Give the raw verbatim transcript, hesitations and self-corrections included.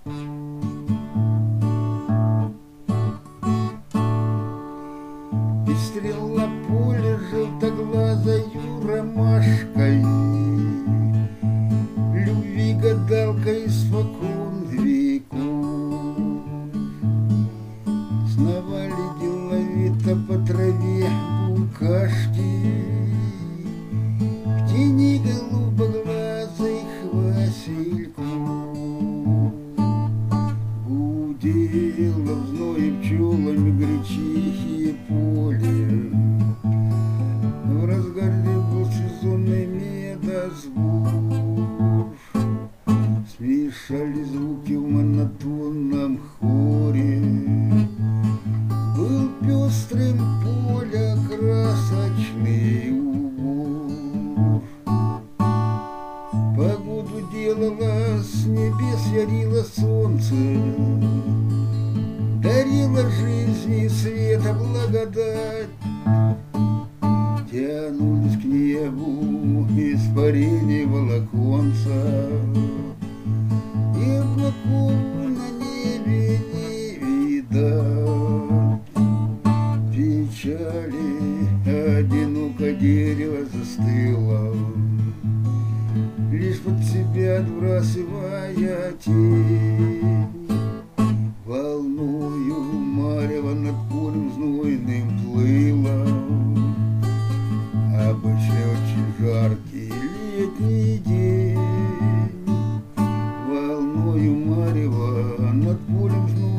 Пестрела поле желтоглазою ромашкой, любви гадалкой испокон веков. Сновали деловито по траве букашки, в тени голубоглазых васильков. Гудело в зное пчелами гречихие поле, в разгаре был сезонный медосбор. Смешали звуки в монотонном хоре, был пестрым поля красочный убор. Погоду делала, с небес ярило солнце, дарила жизни света благодать. Тянулись к небу испарения волоконца, и облаков на небе не видать. Печали одиноко дерево застыло, лишь под себя отбрасывая тень. Волною марево над полем знойным плыло, обычный очень жаркий летний день. Волною марево над полем знойным